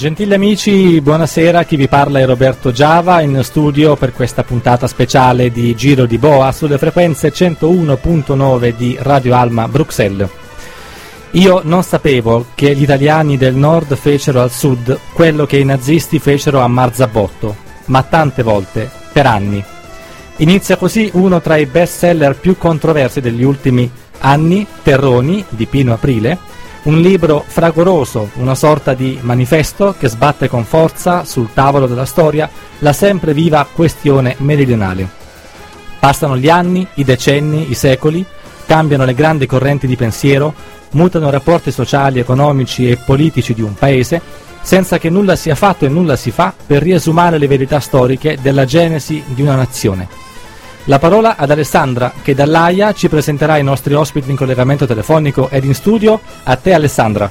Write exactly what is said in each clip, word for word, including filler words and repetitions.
Gentili amici, buonasera, chi vi parla è Roberto Giava, in studio per questa puntata speciale di Giro di Boa sulle frequenze centouno virgola nove di Radio Alma Bruxelles. Io non sapevo che gli italiani del nord fecero al sud quello che i nazisti fecero a Marzabotto, ma tante volte, per anni. Inizia così uno tra i best seller più controversi degli ultimi anni, Terroni, di Pino Aprile, un libro fragoroso, una sorta di manifesto che sbatte con forza sul tavolo della storia la sempre viva questione meridionale. Passano gli anni, i decenni, i secoli, cambiano le grandi correnti di pensiero, mutano i rapporti sociali, economici e politici di un paese, senza che nulla sia fatto e nulla si fa per riesumare le verità storiche della genesi di una nazione. La parola ad Alessandra, che dall'Aia ci presenterà i nostri ospiti in collegamento telefonico ed in studio. A te, Alessandra.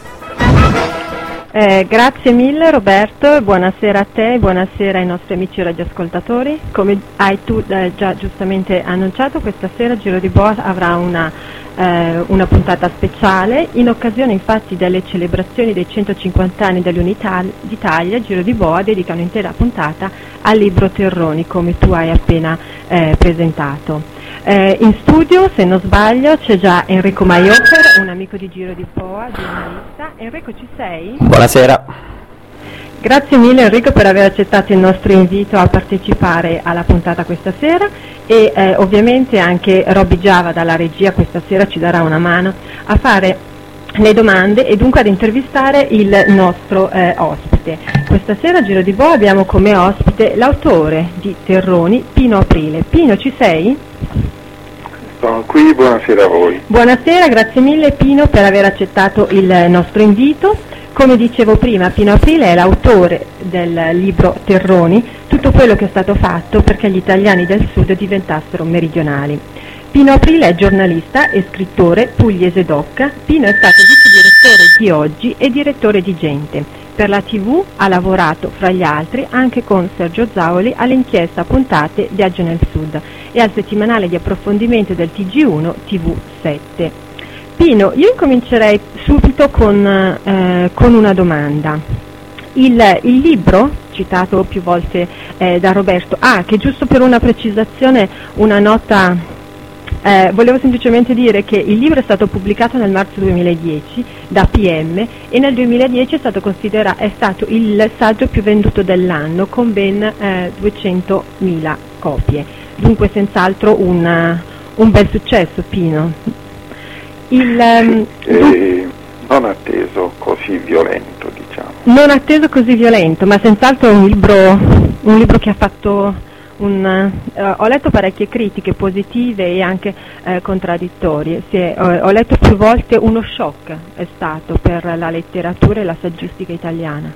Eh, grazie mille Roberto, buonasera a te, buonasera ai nostri amici radioascoltatori. Come hai tu eh, già giustamente annunciato, questa sera Giro di Boa avrà una, eh, una puntata speciale. In occasione infatti delle celebrazioni dei centocinquanta anni dell'Unità d'Italia, Giro di Boa dedica un'intera puntata al libro Terroni, come tu hai appena eh, presentato. Eh, in studio, se non sbaglio, c'è già Enrico Maiofer, un amico di Giro di Boa, giornalista. Enrico, ci sei? Buonasera. Grazie mille Enrico per aver accettato il nostro invito a partecipare alla puntata questa sera e eh, ovviamente anche Robby Giava dalla regia questa sera ci darà una mano a fare le domande e dunque ad intervistare il nostro eh, ospite. Questa sera a Giro di Boa abbiamo come ospite l'autore di Terroni, Pino Aprile. Pino, ci sei? Sono qui, buonasera a voi. Buonasera, grazie mille Pino per aver accettato il nostro invito. Come dicevo prima, Pino Aprile è l'autore del libro Terroni, tutto quello che è stato fatto perché gli italiani del sud diventassero meridionali. Pino Aprile è giornalista e scrittore pugliese doc. Pino è stato vice direttore di Oggi e direttore di Gente. Per la tivù ha lavorato, fra gli altri, anche con Sergio Zauli all'inchiesta Puntate Viaggio nel Sud e al settimanale di approfondimento del T G uno T V sette. Pino, io incomincerei subito con, eh, con una domanda. Il, il libro, citato più volte eh, da Roberto, ah, che giusto per una precisazione, una nota... Eh, volevo semplicemente dire che il libro è stato pubblicato nel marzo duemiladieci da P M e nel duemiladieci è stato considerato è stato il saggio più venduto dell'anno con ben eh, duecentomila copie. Dunque senz'altro un, un bel successo, Pino. Il, um, sì, eh, non atteso così violento, diciamo. Non atteso così violento, ma senz'altro un libro, un libro che ha fatto... Un, uh, ho letto parecchie critiche positive e anche uh, contraddittorie. Si è, uh, ho letto più volte uno shock è stato per la letteratura e la saggistica italiana.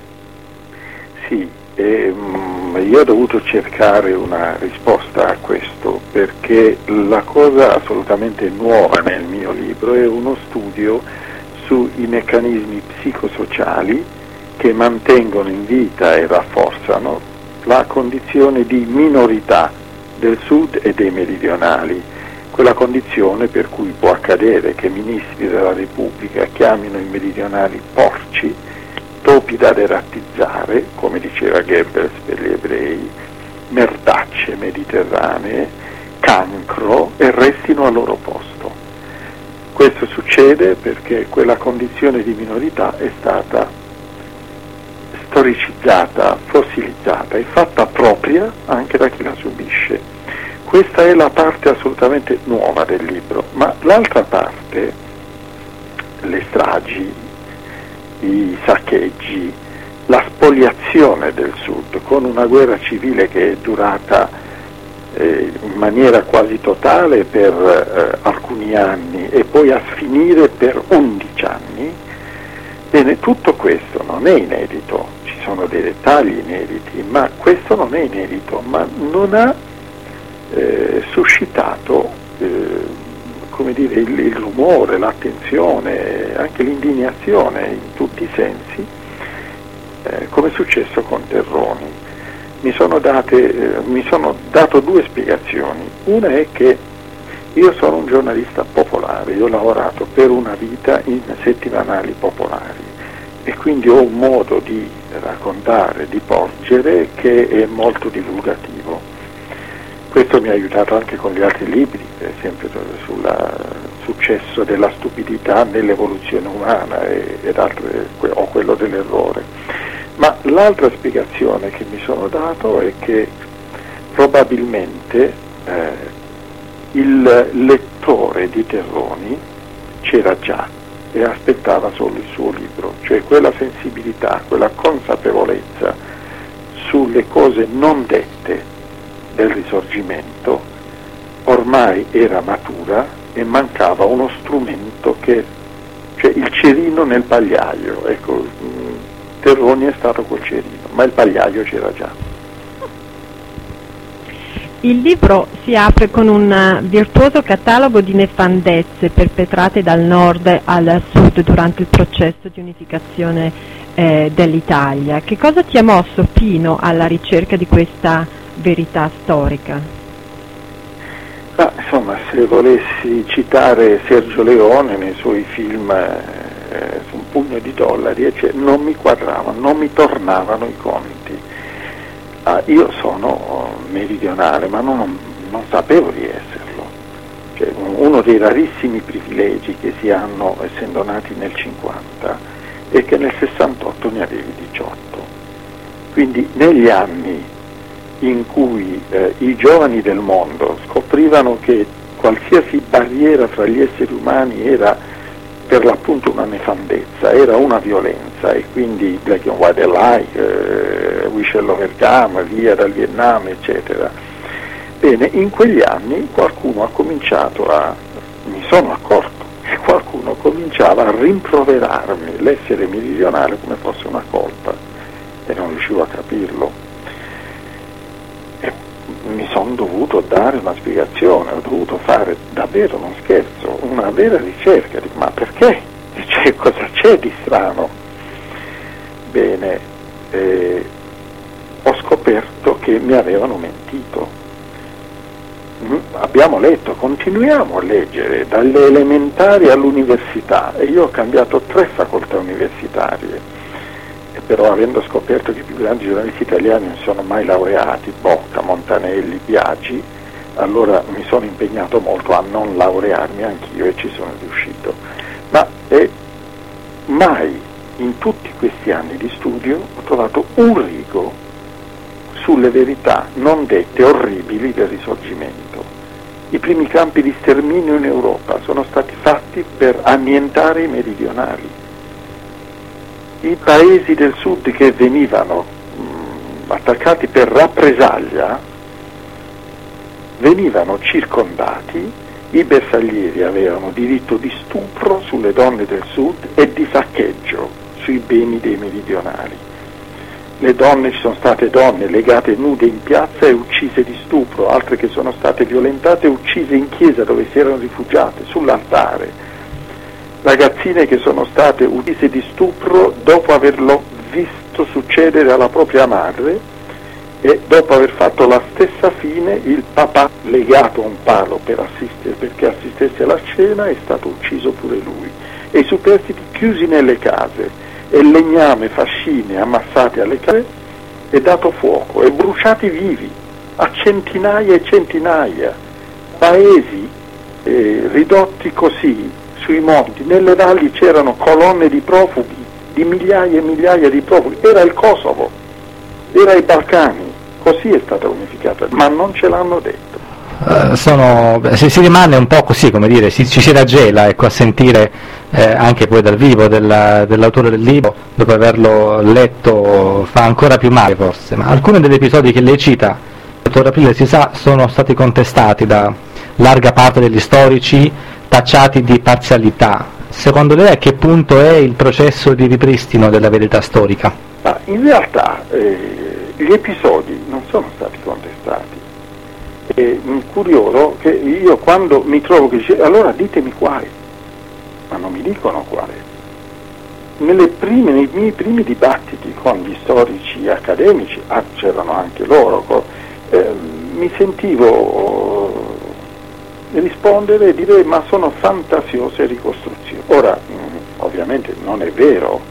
Sì, ehm, io ho dovuto cercare una risposta a questo perché la cosa assolutamente nuova nel mio libro è uno studio sui meccanismi psicosociali che mantengono in vita e rafforzano la condizione di minorità del sud e dei meridionali, quella condizione per cui può accadere che ministri della Repubblica chiamino i meridionali porci, topi da derattizzare, come diceva Goebbels per gli ebrei, merdacce mediterranee, cancro e restino al loro posto. Questo succede perché quella condizione di minorità è stata storicizzata, fossilizzata e fatta propria anche da chi la subisce. Questa è la parte assolutamente nuova del libro, ma l'altra parte, le stragi, i saccheggi, la spoliazione del sud con una guerra civile che è durata eh, in maniera quasi totale per eh, alcuni anni e poi a sfinire per undici anni. Bene, tutto questo non è inedito, ci sono dei dettagli inediti, ma questo non è inedito, ma non ha eh, suscitato eh, come dire, il, il rumore, l'attenzione, anche l'indignazione in tutti i sensi, eh, come è successo con Terroni. Mi sono, date, eh, mi sono dato due spiegazioni. Una è che io sono un giornalista popolare, io ho lavorato per una vita in settimanali popolari e quindi ho un modo di raccontare, di porgere, che è molto divulgativo. Questo mi ha aiutato anche con gli altri libri, per esempio sul successo della stupidità nell'evoluzione umana e, ed altre, o quello dell'errore. Ma l'altra spiegazione che mi sono dato è che probabilmente eh, il lettore di Terroni c'era già e aspettava solo il suo libro, cioè quella sensibilità, quella consapevolezza sulle cose non dette del Risorgimento ormai era matura e mancava uno strumento che, cioè il cerino nel pagliaio. Ecco, Terroni è stato quel cerino, ma il pagliaio c'era già. Il libro si apre con un virtuoso catalogo di nefandezze perpetrate dal nord al sud durante il processo di unificazione eh, dell'Italia. Che cosa ti ha mosso fino alla ricerca di questa verità storica? Ma, insomma, se volessi citare Sergio Leone nei suoi film eh, su un pugno di dollari, cioè, non mi quadravano, non mi tornavano i conti. Ah, io sono meridionale, ma non, non sapevo di esserlo. Cioè, uno dei rarissimi privilegi che si hanno essendo nati nel cinquanta è che nel sessantotto ne avevi diciotto. Quindi negli anni in cui eh, i giovani del mondo scoprivano che qualsiasi barriera fra gli esseri umani era per l'appunto una nefandezza, era una violenza, e quindi Black and White Alike, eh, We Shall Overcome, via dal Vietnam, eccetera. Bene, in quegli anni qualcuno ha cominciato a, mi sono accorto, che qualcuno cominciava a rimproverarmi l'essere meridionale come fosse una colpa, e non riuscivo a capirlo. Mi sono dovuto dare una spiegazione, ho dovuto fare davvero, non scherzo, una vera ricerca. Dico, ma perché? Cioè, cosa c'è di strano? Bene, eh, ho scoperto che mi avevano mentito. Mm, abbiamo letto, continuiamo a leggere, dalle elementari all'università, e io ho cambiato tre facoltà universitarie. Però avendo scoperto che i più grandi giornalisti italiani non sono mai laureati, Bocca, Montanelli, Biagi, allora mi sono impegnato molto a non laurearmi anch'io e ci sono riuscito. Ma eh, mai in tutti questi anni di studio ho trovato un rigo sulle verità non dette orribili del Risorgimento. I primi campi di sterminio in Europa sono stati fatti per annientare i meridionali. I paesi del sud che venivano mh, attaccati per rappresaglia venivano circondati, i bersaglieri avevano diritto di stupro sulle donne del sud e di saccheggio sui beni dei meridionali. Le donne, ci sono state donne legate nude in piazza e uccise di stupro, altre che sono state violentate e uccise in chiesa dove si erano rifugiate, sull'altare. Ragazzine che sono state uccise di stupro dopo averlo visto succedere alla propria madre, e dopo aver fatto la stessa fine il papà, legato a un palo per assistere, perché assistesse alla scena, è stato ucciso pure lui, e i superstiti chiusi nelle case, e legname, fascine ammassate alle case e dato fuoco, e bruciati vivi a centinaia e centinaia, paesi eh, ridotti così sui monti. Nelle valli c'erano colonne di profughi, di migliaia e migliaia di profughi, era il Kosovo, era i Balcani, così è stata unificata, ma non ce l'hanno detto. Uh, sono, si, si rimane un po' così, come dire, si, ci si raggela, ecco, a sentire eh, anche poi dal vivo della, dell'autore del libro, dopo averlo letto fa ancora più male forse, ma alcuni degli episodi che lei cita, dottor Aprile, si sa, sono stati contestati da larga parte degli storici, tacciati di parzialità. Secondo lei a che punto è il processo di ripristino della verità storica? Ma in realtà eh, gli episodi non sono stati contestati. È curioso che io quando mi trovo che dice, allora ditemi quali, ma non mi dicono quali. Nelle prime, nei miei primi dibattiti con gli storici accademici, ah, c'erano anche loro, eh, mi sentivo rispondere e dire ma sono fantasiose ricostruzioni. Ora, mh, ovviamente non è vero,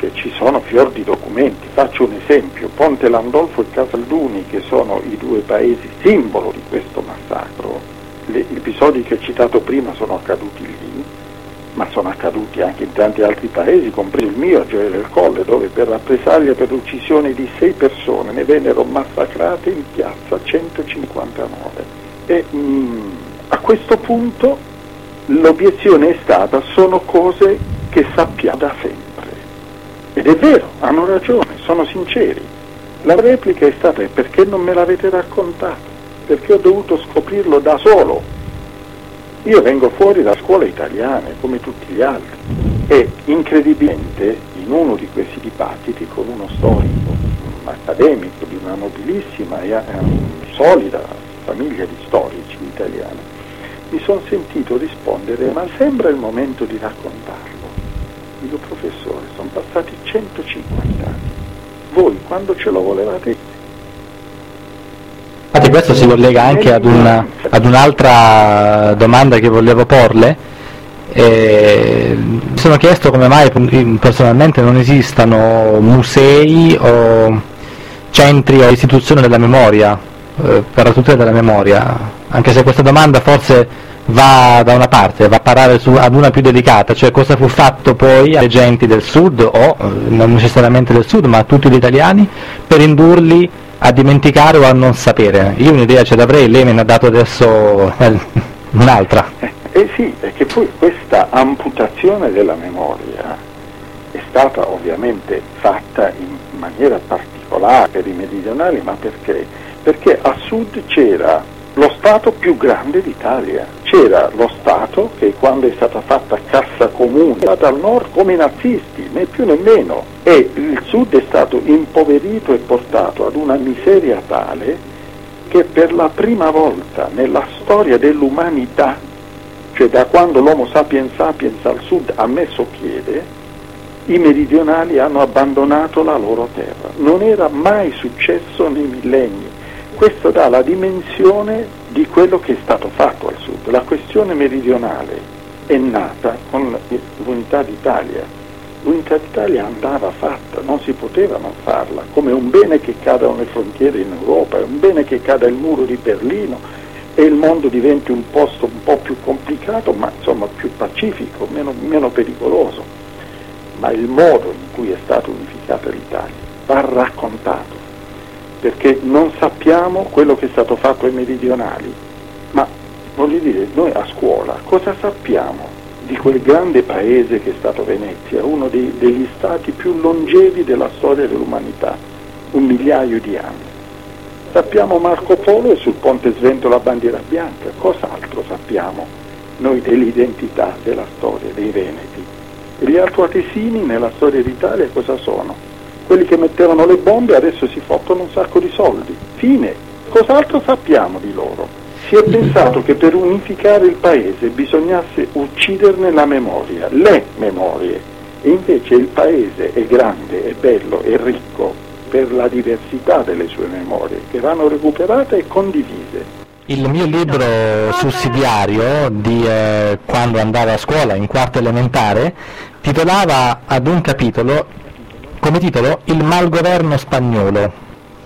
che ci sono fior di documenti. Faccio un esempio: Ponte Landolfo e Casalduni, che sono i due paesi simbolo di questo massacro. Le, gli episodi che ho citato prima sono accaduti lì, ma sono accaduti anche in tanti altri paesi, compreso il mio, a Gioia del Colle, dove per rappresaglia per l'uccisione di sei persone ne vennero massacrate in piazza centocinquantanove. E mh, a questo punto l'obiezione è stata: sono cose che sappiamo da sempre. Ed è vero, hanno ragione, sono sinceri. La replica è stata: perché non me l'avete raccontato? Perché ho dovuto scoprirlo da solo. Io vengo fuori da scuole italiane come tutti gli altri e incredibilmente in uno di questi dibattiti con uno storico, un accademico di una nobilissima e solida famiglia di storici italiani, mi sono sentito rispondere: ma sembra il momento di raccontarlo. Dico: professore, sono passati centocinquanta anni, voi quando ce lo volevate? Infatti questo si collega anche ad, una, ad un'altra domanda che volevo porle. Eh, mi sono chiesto come mai personalmente non esistano musei o centri o istituzioni della memoria, eh, per la tutela della memoria, anche se questa domanda forse va da una parte, va a parare su, ad una più delicata, cioè cosa fu fatto poi alle genti del sud, o non necessariamente del sud, ma a tutti gli italiani, per indurli a dimenticare o a non sapere. Io un'idea ce l'avrei, lei me ne ha dato adesso eh, un'altra. Eh, eh sì, è che poi questa amputazione della memoria è stata ovviamente fatta in maniera particolare per i meridionali, ma perché? Perché a sud c'era lo Stato più grande d'Italia, c'era lo Stato che quando è stata fatta cassa comune è stata al nord come i nazisti, né più né meno, e il sud è stato impoverito e portato ad una miseria tale che per la prima volta nella storia dell'umanità, cioè da quando l'Homo sapiens sapiens al sud ha messo piede, i meridionali hanno abbandonato la loro terra. Non era mai successo nei millenni. Questo dà la dimensione di quello che è stato fatto al sud. La questione meridionale è nata con l'unità d'Italia. L'unità d'Italia andava fatta, non si poteva non farla, come un bene che cadano le frontiere in Europa, è un bene che cada il muro di Berlino e il mondo diventi un posto un po' più complicato, ma insomma più pacifico, meno, meno pericoloso. Ma il modo in cui è stata unificata l'Italia va raccontato, perché non sappiamo quello che è stato fatto ai meridionali, ma voglio dire, noi a scuola cosa sappiamo di quel grande paese che è stato Venezia, uno dei, degli stati più longevi della storia dell'umanità, un migliaio di anni. Sappiamo Marco Polo e sul ponte Svento la bandiera bianca, cos'altro sappiamo noi dell'identità della storia dei Veneti? E gli altoatesini nella storia d'Italia cosa sono? Quelli che mettevano le bombe adesso si fottono un sacco di soldi. Fine. Cos'altro sappiamo di loro? Si è pensato che per unificare il paese bisognasse ucciderne la memoria, le memorie, e invece il paese è grande, è bello, è ricco per la diversità delle sue memorie, che vanno recuperate e condivise. Il mio libro sussidiario di eh, quando andavo a scuola in quarta elementare titolava ad un capitolo, come titolo, Il malgoverno spagnolo.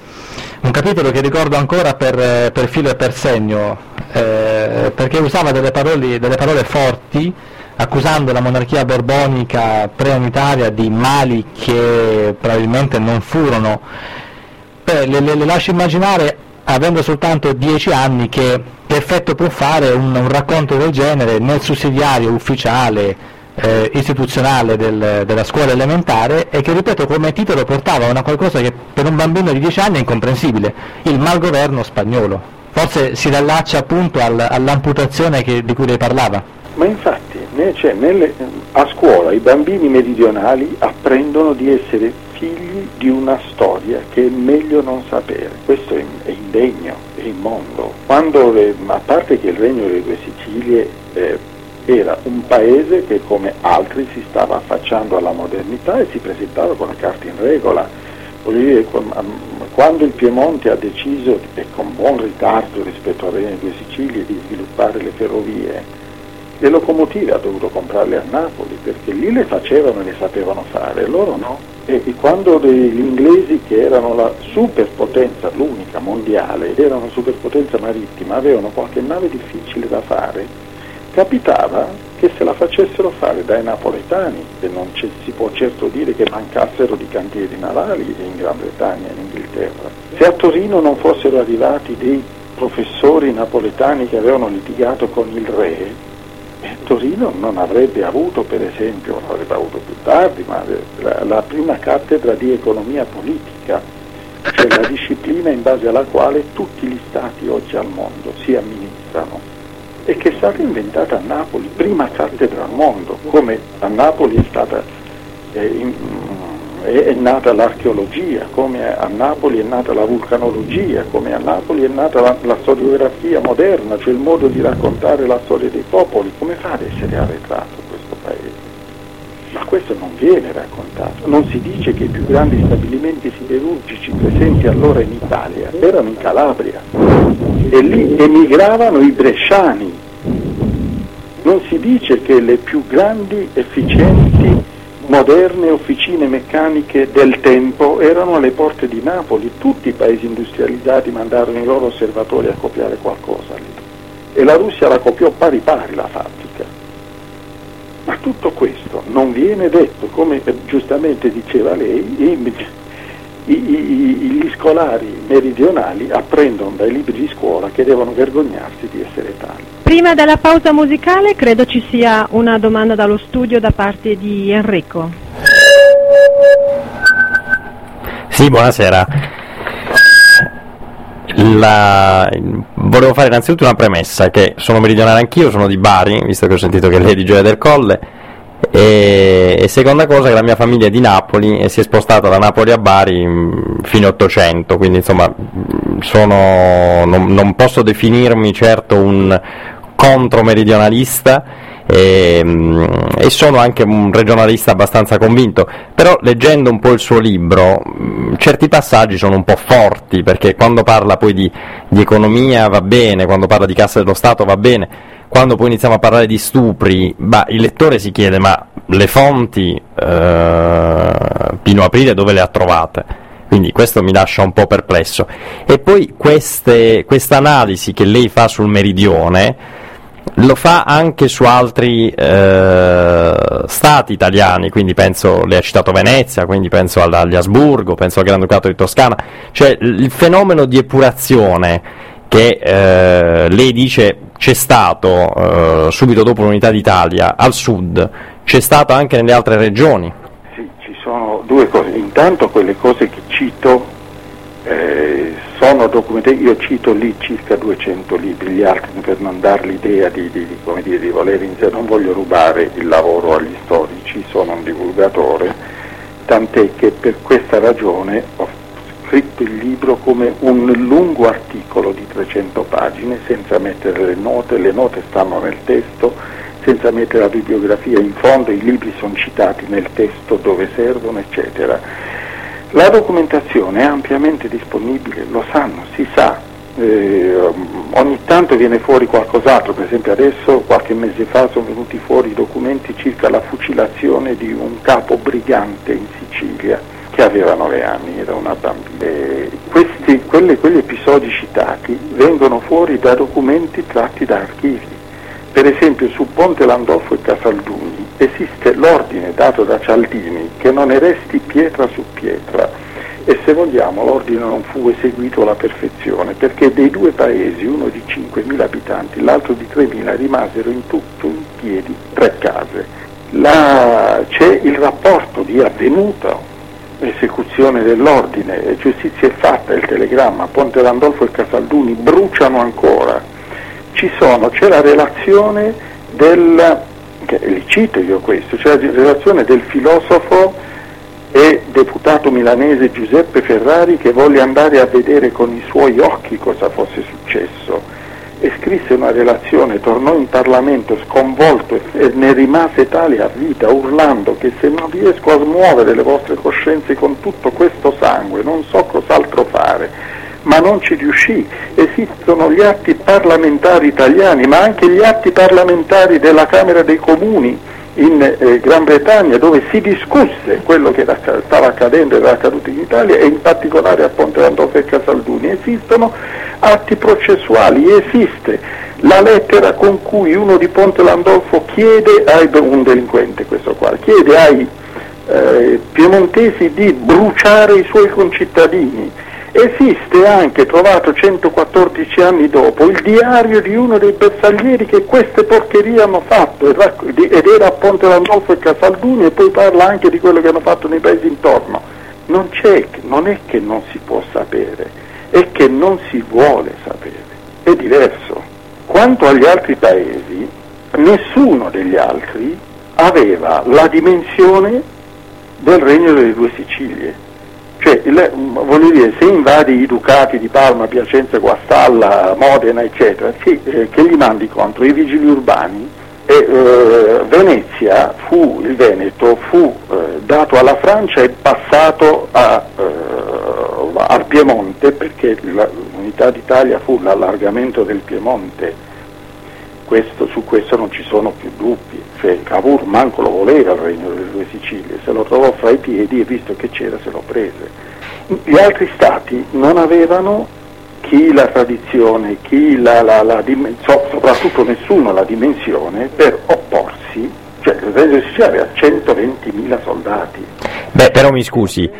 Un capitolo che ricordo ancora per, per filo e per segno, eh, perché usava delle parole, delle parole forti, accusando la monarchia borbonica pre-unitaria di mali che probabilmente non furono. Beh, le, le, le lascio immaginare, avendo soltanto dieci anni, che, che effetto può fare un, un racconto del genere nel sussidiario ufficiale Eh, istituzionale del, della scuola elementare, e che, ripeto, come titolo portava una qualcosa che per un bambino di dieci anni è incomprensibile: il malgoverno spagnolo. Forse si riallaccia appunto al, all'amputazione che, di cui lei parlava. Ma infatti cioè, nelle, a scuola i bambini meridionali apprendono di essere figli di una storia che è meglio non sapere. Questo è, è indegno, è immondo. Quando le, a parte che il Regno delle Due Sicilie eh, era un paese che, come altri, si stava affacciando alla modernità e si presentava con la carta in regola. Voglio dire, quando il Piemonte ha deciso, e con buon ritardo rispetto al Regno delle Due Sicilie, di sviluppare le ferrovie, le locomotive ha dovuto comprarle a Napoli, perché lì le facevano e le sapevano fare, loro no. E, e quando gli inglesi, che erano la superpotenza, l'unica mondiale, ed erano superpotenza marittima, avevano qualche nave difficile da fare, capitava che se la facessero fare dai napoletani, e non ci, si può certo dire che mancassero di cantieri navali in Gran Bretagna e in Inghilterra. Se a Torino non fossero arrivati dei professori napoletani che avevano litigato con il re, e Torino non avrebbe avuto, per esempio, non avrebbe avuto più tardi, ma la, la prima cattedra di economia politica, cioè la disciplina in base alla quale tutti gli stati oggi al mondo si amministrano, e che è stata inventata a Napoli, prima cattedra al mondo, come a Napoli è stata eh, in, è, è nata l'archeologia, come a Napoli è nata la vulcanologia, come a Napoli è nata la, la storiografia moderna, cioè il modo di raccontare la storia dei popoli. Come fa ad essere arretrato questo paese? Ma questo non viene raccontato. Non si dice che i più grandi stabilimenti siderurgici presenti allora in Italia erano in Calabria, e lì emigravano i bresciani. Non si dice che le più grandi, efficienti, moderne officine meccaniche del tempo erano alle porte di Napoli. Tutti i paesi industrializzati mandarono i loro osservatori a copiare qualcosa lì, e la Russia la copiò pari pari la fabbrica. Ma tutto questo non viene detto, come giustamente diceva lei. I, i, i, gli scolari meridionali apprendono dai libri di scuola che devono vergognarsi di essere tali. Prima della pausa musicale credo ci sia una domanda dallo studio da parte di Enrico. Sì, buonasera. La... Volevo fare innanzitutto una premessa, che sono meridionale anch'io, sono di Bari, visto che ho sentito che lei è di Gioia del Colle, e, e seconda cosa, che la mia famiglia è di Napoli e si è spostata da Napoli a Bari mh, fine Ottocento, quindi insomma sono, non, non posso definirmi certo un contromeridionalista, e, mh, e sono anche un regionalista abbastanza convinto, però leggendo un po' il suo libro mh, certi passaggi sono un po' forti, perché quando parla poi di, di economia va bene, quando parla di cassa dello Stato va bene, quando poi iniziamo a parlare di stupri, bah, il lettore si chiede: ma le fonti eh, Pino Aprile dove le ha trovate? Quindi questo mi lascia un po' perplesso. E poi queste, questa analisi che lei fa sul meridione lo fa anche su altri eh, stati italiani, quindi penso, lei ha citato Venezia, quindi penso agli Asburgo, penso al Granducato di Toscana, cioè il fenomeno di epurazione che eh, lei dice c'è stato eh, subito dopo l'unità d'Italia al sud, c'è stato anche nelle altre regioni. Sì, ci sono due cose. Intanto quelle cose che cito eh, sono documentati, io cito lì circa duecento libri, gli altri per non dar l'idea di, di, di, come dire, di voler iniziare, non voglio rubare il lavoro agli storici, sono un divulgatore, tant'è che per questa ragione ho scritto il libro come un lungo articolo di trecento pagine, senza mettere le note, le note stanno nel testo, senza mettere la bibliografia in fondo, i libri sono citati nel testo dove servono, eccetera. La documentazione è ampiamente disponibile, lo sanno, si sa, eh, ogni tanto viene fuori qualcos'altro, per esempio adesso, qualche mese fa, sono venuti fuori documenti circa la fucilazione di un capo brigante in Sicilia, che aveva nove anni, era una bambina. Eh, questi, quelle, quegli episodi citati vengono fuori da documenti tratti da archivi. Per esempio su Ponte Landolfo e Casalduni esiste l'ordine dato da Cialdini che non ne resti pietra su pietra, e se vogliamo l'ordine non fu eseguito alla perfezione, perché dei due paesi, uno di cinquemila abitanti, l'altro di tremila, rimasero in tutto in piedi tre case. La, c'è il rapporto di avvenuta esecuzione dell'ordine, giustizia è fatta, il telegramma, Ponte Landolfo e Casalduni bruciano ancora. Ci sono, c'è la relazione del, che li cito io questo, c'è la relazione del filosofo e deputato milanese Giuseppe Ferrari, che volle andare a vedere con i suoi occhi cosa fosse successo, e scrisse una relazione, tornò in Parlamento sconvolto e ne rimase tale a vita, urlando che se non riesco a smuovere le vostre coscienze con tutto questo sangue non so cos'altro fare, ma non ci riuscì. Esistono gli atti parlamentari italiani, ma anche gli atti parlamentari della Camera dei Comuni in eh, Gran Bretagna, dove si discusse quello che era, stava accadendo e era accaduto in Italia, e in particolare a Ponte Landolfo e Casalduni. Esistono atti processuali, esiste la lettera con cui uno di Ponte Landolfo chiede ai, un delinquente questo qua, chiede ai eh, piemontesi di bruciare i suoi concittadini. Esiste anche, trovato centoquattordici anni dopo, il diario di uno dei bersaglieri che queste porcherie hanno fatto, ed era a Ponte Landolfo e Casalduni, e poi parla anche di quello che hanno fatto nei paesi intorno. Non c'è, non è che non si può sapere, è che non si vuole sapere, è diverso. Quanto agli altri paesi, nessuno degli altri aveva la dimensione del Regno delle Due Sicilie. Cioè, il, voglio dire, se invadi i ducati di Parma, Piacenza, Guastalla, Modena, eccetera, sì, eh, che li mandi contro i vigili urbani, e eh, Venezia fu, il Veneto fu eh, dato alla Francia e passato a, eh, al Piemonte, perché la, l'unità d'Italia fu l'allargamento del Piemonte. Questo, su questo non ci sono più dubbi, cioè Cavour manco lo voleva il Regno delle Due Sicilie, se lo trovò fra i piedi e visto che c'era se lo prese. Gli altri stati non avevano chi la tradizione, chi la, la, la soprattutto nessuno la dimensione per opporsi, cioè il Regno delle Sicilie aveva centoventimila soldati. Beh, però mi scusi.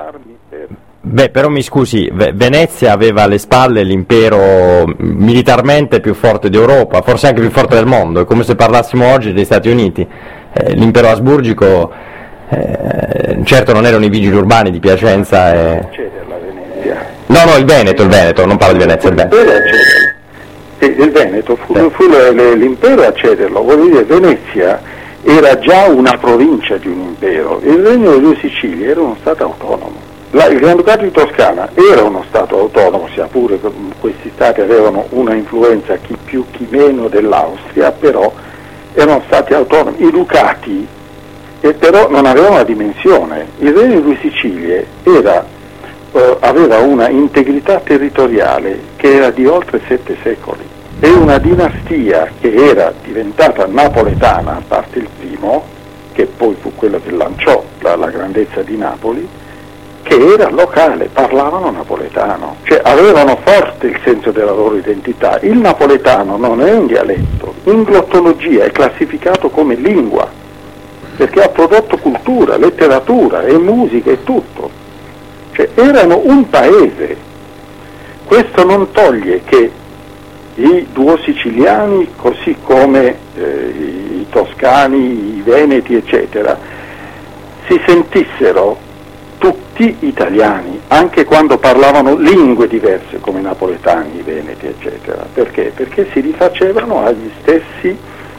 Beh, però mi scusi, Venezia aveva alle spalle l'impero militarmente più forte d'Europa, forse anche più forte del mondo, è come se parlassimo oggi degli Stati Uniti. Eh, l'impero asburgico, eh, certo non erano i vigili urbani di Piacenza. E... Cederla Venezia. No, no, il Veneto, il Veneto, non parlo di Venezia, il Veneto. Sì, il Veneto fu, sì. fu le, le, l'impero a cederlo, voglio dire, Venezia era già una provincia di un impero, il Regno delle Due Sicilie era uno stato autonomo. La, il Granducato di Toscana era uno stato autonomo, sia pure che questi stati avevano una influenza chi più chi meno dell'Austria, però erano stati autonomi. I ducati eh, però non avevano la dimensione. Il Regno di Due Sicilie era, eh, aveva una integrità territoriale che era di oltre sette secoli, e una dinastia che era diventata napoletana, a parte il primo, che poi fu quello che lanciò la, la grandezza di Napoli, che era locale, parlavano napoletano, cioè avevano forte il senso della loro identità. Il napoletano non è un dialetto, in glottologia è classificato come lingua, perché ha prodotto cultura, letteratura e musica e tutto, cioè erano un paese. Questo non toglie che i duosiciliani, così come eh, i toscani, i veneti, eccetera, si sentissero tutti italiani, anche quando parlavano lingue diverse come i napoletani, i veneti, eccetera. Perché? Perché si rifacevano agli stessi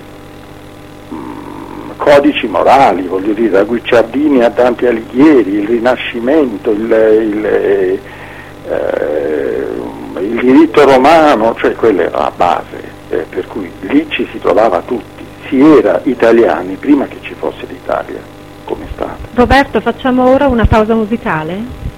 mh, codici morali, voglio dire, da Guicciardini a Dante Alighieri, il Rinascimento, il, il, eh, il diritto romano, cioè quella era la base, eh, per cui lì ci si trovava tutti, si era italiani prima che ci fosse l'Italia. Come è stato. Roberto, facciamo ora una pausa musicale?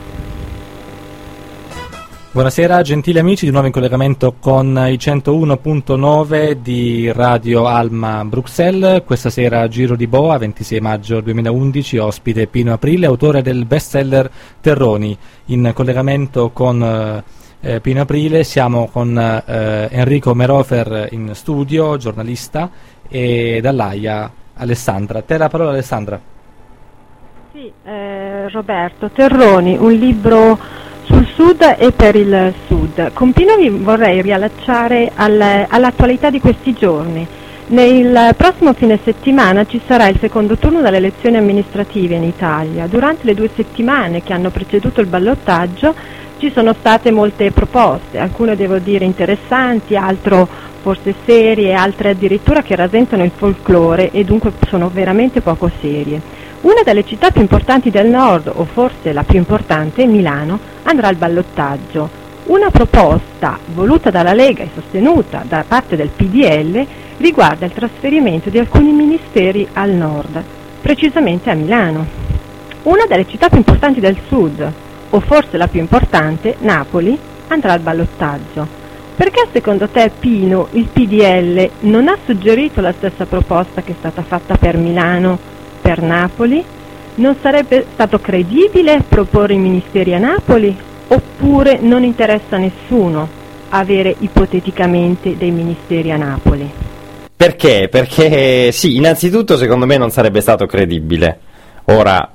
Buonasera gentili amici, di nuovo in collegamento con i centouno punto nove di Radio Alma Bruxelles. Questa sera Giro di Boa, ventisei maggio duemilaundici, ospite Pino Aprile, autore del bestseller Terroni. In collegamento con eh, Pino Aprile siamo con eh, Enrico Merofer in studio, giornalista, e dall'Aia Alessandra. A te la parola, Alessandra. Sì, eh, Roberto, Terroni, un libro sul Sud e per il Sud. Con Pino vi vorrei riallacciare al, all'attualità di questi giorni. Nel prossimo fine settimana ci sarà il secondo turno delle elezioni amministrative in Italia. Durante le due settimane che hanno preceduto il ballottaggio ci sono state molte proposte, alcune devo dire interessanti, altre forse serie, altre addirittura che rasentano il folklore e dunque sono veramente poco serie. Una delle città più importanti del nord, o forse la più importante, Milano, andrà al ballottaggio. Una proposta voluta dalla Lega e sostenuta da parte del P D L riguarda il trasferimento di alcuni ministeri al nord, precisamente a Milano. Una delle città più importanti del sud, o forse la più importante, Napoli, andrà al ballottaggio. Perché secondo te, Pino, il P D L non ha suggerito la stessa proposta che è stata fatta per Milano, per Napoli? Non sarebbe stato credibile proporre i ministeri a Napoli? Oppure non interessa a nessuno avere ipoteticamente dei ministeri a Napoli? Perché? Perché sì, innanzitutto secondo me non sarebbe stato credibile. Ora,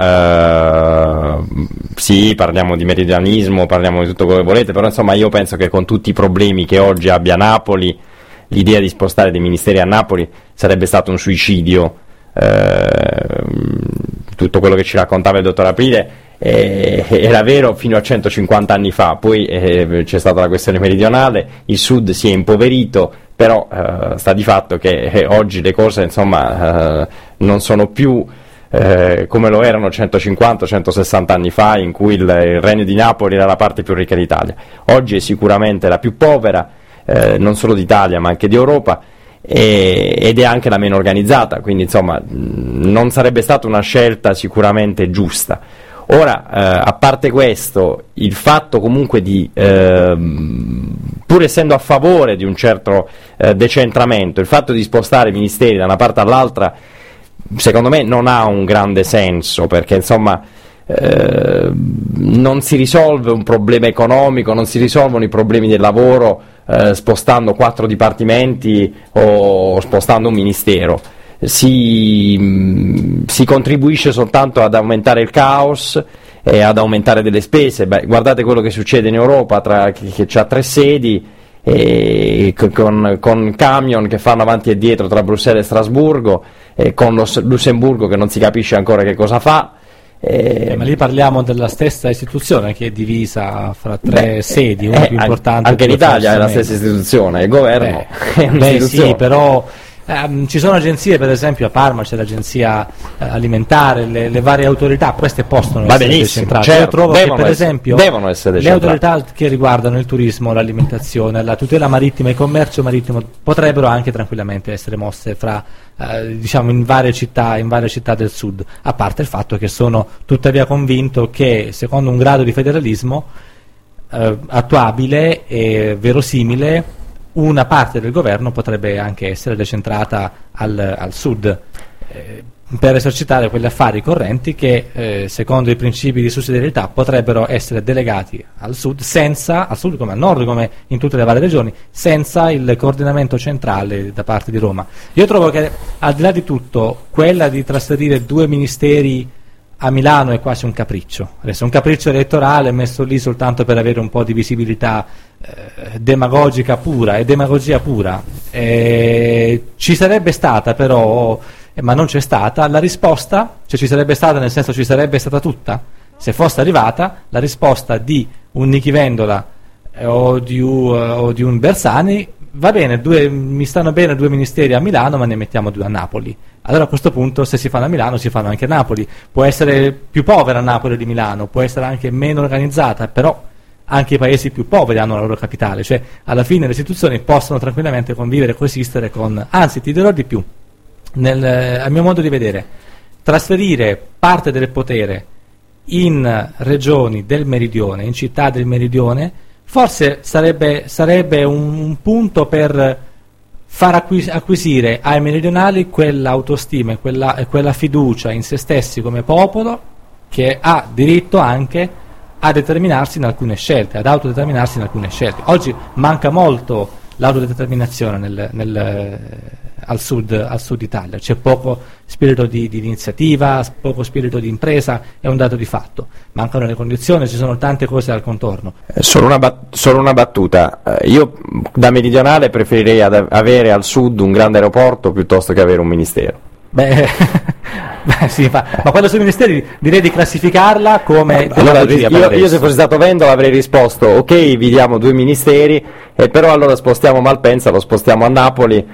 eh, sì, parliamo di meridionalismo, parliamo di tutto quello che volete, però insomma io penso che con tutti i problemi che oggi abbia Napoli, l'idea di spostare dei ministeri a Napoli sarebbe stato un suicidio. Eh, tutto quello che ci raccontava il dottor Aprile eh, era vero fino a centocinquanta anni fa, poi eh, c'è stata la questione meridionale, il sud si è impoverito, però eh, sta di fatto che eh, oggi le cose insomma eh, non sono più Eh, come lo erano centocinquanta centosessanta anni fa, in cui il, il Regno di Napoli era la parte più ricca d'Italia. Oggi è sicuramente la più povera, eh, non solo d'Italia ma anche d'Europa, e, ed è anche la meno organizzata, quindi insomma mh, non sarebbe stata una scelta sicuramente giusta. Ora, eh, a parte questo, il fatto comunque di, eh, pur essendo a favore di un certo eh, decentramento, il fatto di spostare i ministeri da una parte all'altra secondo me non ha un grande senso, perché insomma eh, non si risolve un problema economico, non si risolvono i problemi del lavoro eh, spostando quattro dipartimenti o spostando un ministero, si, mh, si contribuisce soltanto ad aumentare il caos e ad aumentare delle spese. Beh, guardate quello che succede in Europa, tra, che, che ha tre sedi e con, con camion che fanno avanti e dietro tra Bruxelles e Strasburgo, e con lo Lussemburgo che non si capisce ancora che cosa fa. Eh, eh, ma lì parliamo della stessa istituzione che è divisa fra tre beh, sedi, una eh, più importante. Anche in Italia è la stessa istituzione, il governo beh, è un'istituzione. Beh sì, però ehm, ci sono agenzie, per esempio a Parma c'è l'agenzia eh, alimentare, le, le varie autorità, queste possono Va essere decentrate. Certo, Io trovo che per essere, esempio devono essere le autorità che riguardano il turismo, l'alimentazione, la tutela marittima e il commercio marittimo potrebbero anche tranquillamente essere mosse fra eh, diciamo in varie città, in varie città del sud, a parte il fatto che sono tuttavia convinto che secondo un grado di federalismo eh, attuabile e verosimile una parte del governo potrebbe anche essere decentrata al, al sud eh, per esercitare quegli affari correnti che eh, secondo i principi di sussidiarietà potrebbero essere delegati al sud, senza, al sud come al nord, come in tutte le varie regioni, senza il coordinamento centrale da parte di Roma. Io trovo che al di là di tutto quella di trasferire due ministeri a Milano è quasi un capriccio, adesso un capriccio elettorale messo lì soltanto per avere un po' di visibilità eh, demagogica pura e demagogia pura. Eh, ci sarebbe stata però, eh, ma non c'è stata, la risposta, cioè ci sarebbe stata nel senso ci sarebbe stata tutta, se fosse arrivata la risposta di un Nichi Vendola eh, o, di, uh, o di un Bersani, va bene, due, mi stanno bene due ministeri a Milano ma ne mettiamo due a Napoli. Allora a questo punto se si fanno a Milano si fanno anche a Napoli, può essere più povera Napoli di Milano, può essere anche meno organizzata, però anche i paesi più poveri hanno la loro capitale, cioè alla fine le istituzioni possono tranquillamente convivere e coesistere con, anzi ti dirò di più, nel, a mio modo di vedere, trasferire parte del potere in regioni del meridione, in città del meridione, forse sarebbe, sarebbe un, un punto per far acquis- acquisire ai meridionali quell'autostima e quella, e quella fiducia in se stessi come popolo che ha diritto anche a determinarsi in alcune scelte, ad autodeterminarsi in alcune scelte. Oggi manca molto l'autodeterminazione nel, nel, al, sud, al sud Italia, c'è poco spirito di, di iniziativa, poco spirito di impresa, è un dato di fatto, mancano le condizioni, ci sono tante cose al contorno. Eh, solo, una bat- solo una battuta, eh, io da meridionale preferirei ad avere al sud un grande aeroporto piuttosto che avere un ministero. Beh, beh sì, ma, ma quando sui ministeri direi di classificarla come allora, io, io se fossi stato Vendola avrei risposto ok, vi diamo due ministeri, eh, però allora spostiamo Malpensa, lo spostiamo a Napoli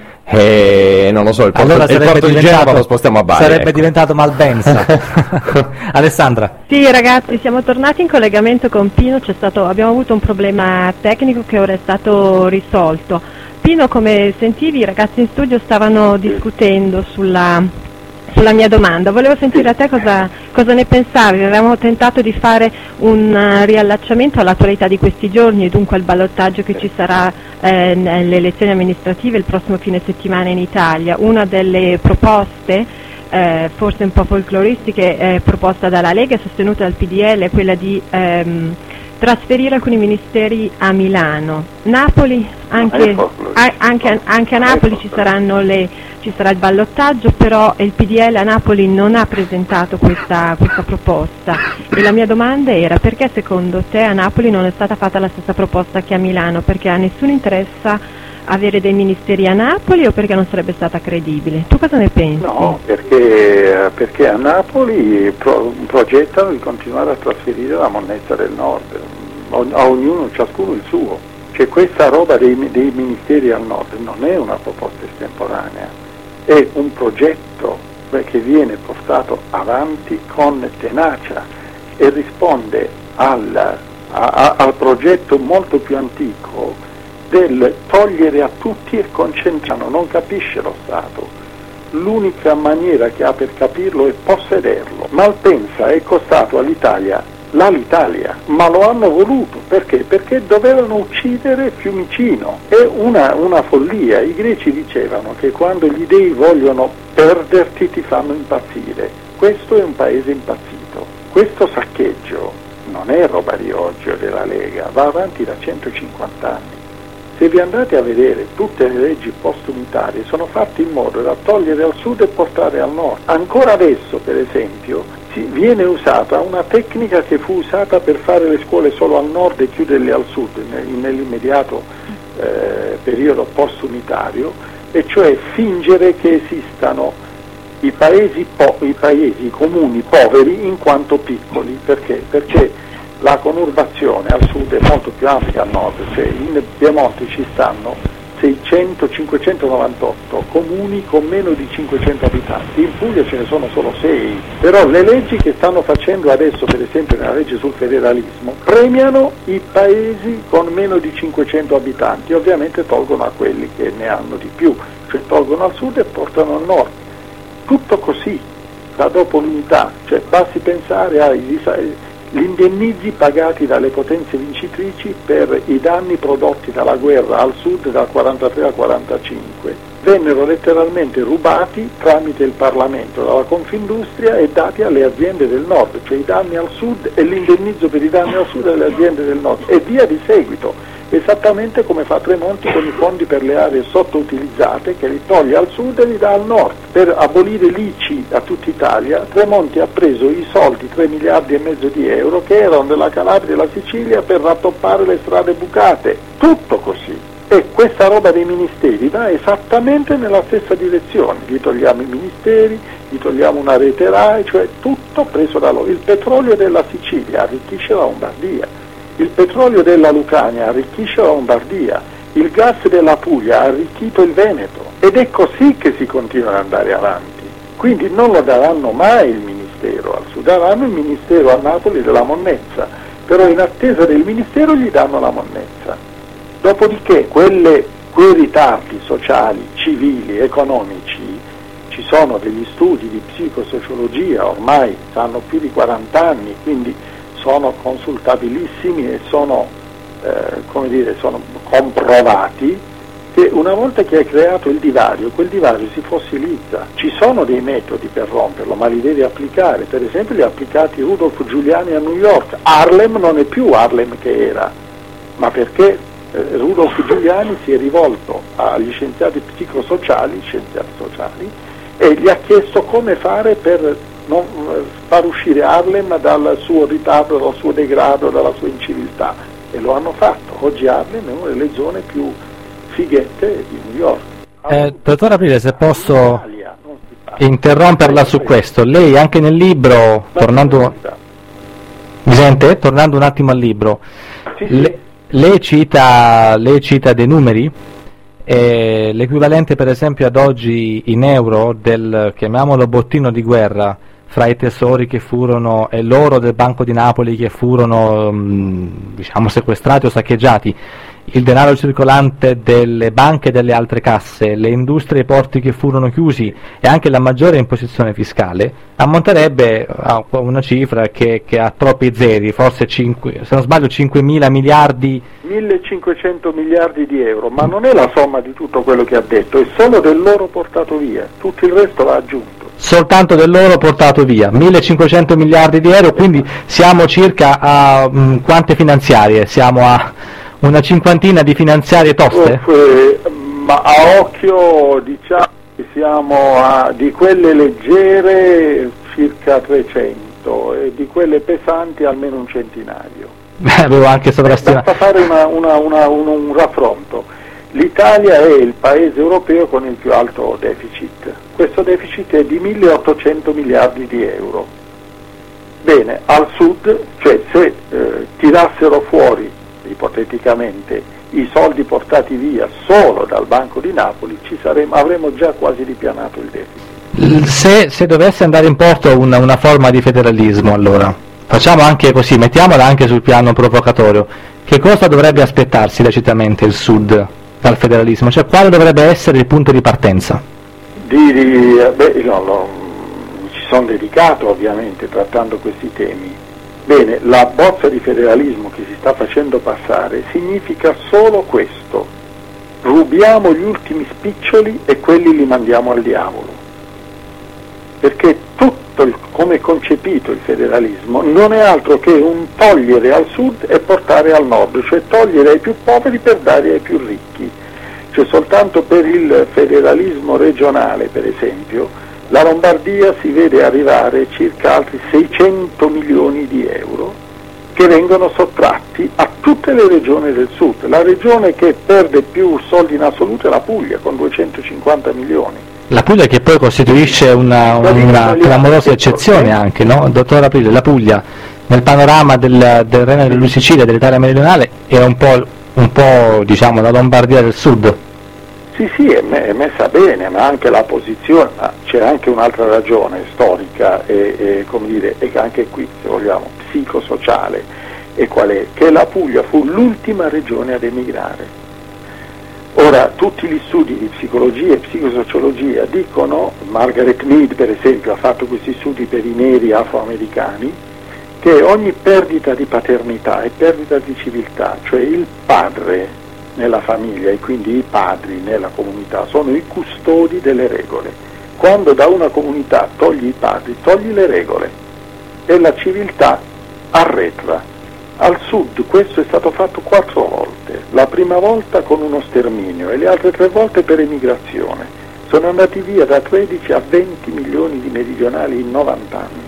e non lo so, il porto, allora il porto di Genova lo spostiamo a Bari. Sarebbe ecco. diventato Malpensa. Alessandra. Sì ragazzi, siamo tornati in collegamento con Pino, c'è stato, abbiamo avuto un problema tecnico che ora è stato risolto. Pino, come sentivi, i ragazzi in studio stavano discutendo sulla, sulla mia domanda. Volevo sentire a te cosa, cosa ne pensavi. Avevamo tentato di fare un uh, riallacciamento all'attualità di questi giorni e dunque al ballottaggio che ci sarà eh, nelle elezioni amministrative il prossimo fine settimana in Italia. Una delle proposte, eh, forse un po' folcloristiche, eh, proposta dalla Lega e sostenuta dal P D L, è quella di ehm, trasferire alcuni ministeri a Milano. Napoli, anche, a, anche, anche a Napoli ci saranno le, ci sarà il ballottaggio, però il P D L a Napoli non ha presentato questa, questa proposta. E la mia domanda era: perché secondo te a Napoli non è stata fatta la stessa proposta che a Milano? Perché a nessuno interessa avere dei ministeri a Napoli o perché non sarebbe stata credibile? Tu cosa ne pensi? No, perché, perché a Napoli pro, progettano di continuare a trasferire la monnezza del nord, a ognuno, ciascuno il suo. Cioè questa roba dei, dei ministeri al nord non è una proposta estemporanea, è un progetto che viene portato avanti con tenacia e risponde al, a, a, al progetto molto più antico del togliere a tutti e concentrano, non capisce lo Stato. L'unica maniera che ha per capirlo è possederlo. Malpensa è costato all'Italia l'Alitalia, ma lo hanno voluto, perché? Perché dovevano uccidere Fiumicino. È una, una follia. I greci dicevano che quando gli dei vogliono perderti ti fanno impazzire. Questo è un paese impazzito. Questo saccheggio non è roba di oggi o della Lega, va avanti da centocinquanta anni. Se vi andate a vedere, tutte le leggi post-unitarie sono fatte in modo da togliere al sud e portare al nord. Ancora adesso, per esempio, si, viene usata una tecnica che fu usata per fare le scuole solo al nord e chiuderle al sud nell'immediato eh, periodo post-unitario, e cioè fingere che esistano i paesi, po- i paesi, i comuni poveri in quanto piccoli. Perché? Perché la conurbazione al sud è molto più ampia che al nord, cioè in Piemonte ci stanno seicento cinquecentonovantotto comuni con meno di cinquecento abitanti, in Puglia ce ne sono solo sei, però le leggi che stanno facendo adesso, per esempio nella legge sul federalismo, premiano i paesi con meno di cinquecento abitanti, ovviamente tolgono a quelli che ne hanno di più, cioè tolgono al sud e portano al nord. Tutto così, da dopo l'unità, cioè basti pensare ai disastri, gli indennizi pagati dalle potenze vincitrici per i danni prodotti dalla guerra al sud dal quarantatré al quarantacinque vennero letteralmente rubati tramite il Parlamento dalla Confindustria e dati alle aziende del nord, cioè i danni al sud e l'indennizzo per i danni al sud alle aziende del nord e via di seguito. Esattamente come fa Tremonti con i fondi per le aree sottoutilizzate, che li toglie al sud e li dà al nord. Per abolire l'I C I a tutta Italia, Tremonti ha preso i soldi, tre miliardi e mezzo di euro, che erano della Calabria e della Sicilia per rattoppare le strade bucate. Tutto così. E questa roba dei ministeri va esattamente nella stessa direzione. Gli togliamo i ministeri, gli togliamo una rete RAI, cioè tutto preso da loro. Il petrolio della Sicilia arricchisce la Lombardia. Il petrolio della Lucania arricchisce la Lombardia, il gas della Puglia ha arricchito il Veneto ed è così che si continua ad andare avanti. Quindi non lo daranno mai il Ministero al Sud, daranno il Ministero a Napoli della monnezza, però in attesa del Ministero gli danno la monnezza. Dopodiché quelle, quei ritardi sociali, civili, economici, ci sono degli studi di psicosociologia, ormai hanno più di quaranta anni, quindi sono consultabilissimi e sono, eh, come dire, sono comprovati, che una volta che hai creato il divario, quel divario si fossilizza. Ci sono dei metodi per romperlo, ma li devi applicare. Per esempio li ha applicati Rudolph Giuliani a New York. Harlem non è più Harlem che era, ma perché eh, Rudolph Giuliani si è rivolto agli scienziati psicosociali, scienziati sociali, e gli ha chiesto come fare per non far uscire Harlem dal suo ritardo, dal suo degrado, dalla sua inciviltà, e lo hanno fatto. Oggi Harlem è una delle zone più fighette di New York. Eh, dottor Aprile, se posso interromperla su questo, lei anche nel libro, tornando, mi sente? Tornando un attimo al libro, sì, sì. Le, lei, cita, lei cita dei numeri, eh, l'equivalente per esempio ad oggi in euro del, chiamiamolo, bottino di guerra fra i tesori che furono e l'oro del Banco di Napoli che furono mh, diciamo sequestrati o saccheggiati, il denaro circolante delle banche e delle altre casse, le industrie e i porti che furono chiusi e anche la maggiore imposizione fiscale, ammonterebbe a una cifra che, che ha troppi zeri, forse cinque, se non sbaglio cinquemila miliardi. millecinquecento miliardi di euro, ma non è la somma di tutto quello che ha detto, è solo dell'oro portato via, tutto il resto l'ha aggiunto. Soltanto dell'oro portato via, millecinquecento miliardi di euro, quindi siamo circa a mh, quante finanziarie? Siamo a una cinquantina di finanziarie toste? Eh, ma a occhio diciamo che siamo a, di quelle leggere circa trecento e di quelle pesanti almeno un centinaio. Beh, avevo anche sovrastimato. Basta fare una, una, una, un, un raffronto. L'Italia è il paese europeo con il più alto deficit. Questo deficit è di milleottocento miliardi di euro. Bene, al sud, cioè se eh, tirassero fuori ipoteticamente i soldi portati via solo dal Banco di Napoli, ci saremmo, avremmo già quasi ripianato il deficit. Se, se dovesse andare in porto una, una forma di federalismo, allora facciamo anche così, mettiamola anche sul piano provocatorio, che cosa dovrebbe aspettarsi lecitamente il Sud dal federalismo? Cioè quale dovrebbe essere il punto di partenza? Di, di, beh, no, no, ci sono dedicato ovviamente trattando questi temi. Bene, la bozza di federalismo che si sta facendo passare significa solo questo: rubiamo gli ultimi spiccioli e quelli li mandiamo al diavolo, perché tutto il, come è concepito il federalismo non è altro che un togliere al sud e portare al nord, cioè togliere ai più poveri per dare ai più ricchi. Cioè soltanto per il federalismo regionale, per esempio, la Lombardia si vede arrivare circa altri seicento milioni di euro che vengono sottratti a tutte le regioni del sud. La regione che perde più soldi in assoluto è la Puglia, con duecentocinquanta milioni. La Puglia che poi costituisce una, una clamorosa eccezione anche, no? Dottor Aprile, la Puglia nel panorama del, del Regno della Sicilia, dell'Italia meridionale, è un po', un po' diciamo la Lombardia del sud. Sì, sì, è, me- è messa bene, ma anche la posizione, ma c'è anche un'altra ragione storica e, e come dire, e anche qui, se vogliamo, psicosociale, e qual è? Che la Puglia fu l'ultima regione ad emigrare. Ora, tutti gli studi di psicologia e psicosociologia dicono, Margaret Mead per esempio ha fatto questi studi per i neri afroamericani, che ogni perdita di paternità è perdita di civiltà, cioè il padre nella famiglia e quindi i padri nella comunità sono i custodi delle regole. Quando da una comunità togli i padri, togli le regole e la civiltà arretra. Al sud questo è stato fatto quattro volte, la prima volta con uno sterminio e le altre tre volte per emigrazione. Sono andati via da tredici a venti milioni di meridionali in novanta anni.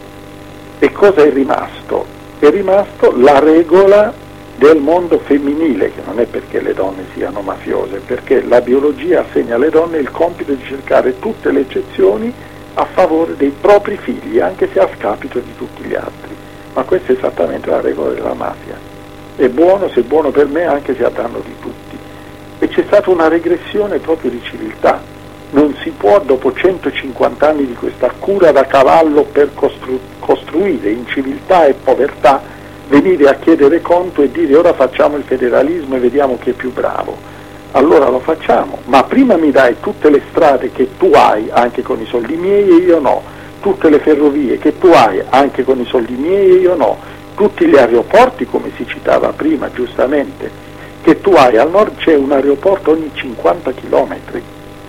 E cosa è rimasto? È rimasto la regola del mondo femminile, che non è perché le donne siano mafiose, perché la biologia assegna alle donne il compito di cercare tutte le eccezioni a favore dei propri figli, anche se a scapito di tutti gli altri. Ma questa è esattamente la regola della mafia. È buono, se è buono per me, anche se a danno di tutti. E c'è stata una regressione proprio di civiltà. Non si può, dopo centocinquanta anni di questa cura da cavallo per costru- costruire in civiltà e povertà, venire a chiedere conto e dire ora facciamo il federalismo e vediamo chi è più bravo. Allora lo facciamo, ma prima mi dai tutte le strade che tu hai anche con i soldi miei e io no, tutte le ferrovie che tu hai anche con i soldi miei e io no, tutti gli aeroporti, come si citava prima giustamente, che tu hai. Al nord c'è un aeroporto ogni cinquanta chilometri,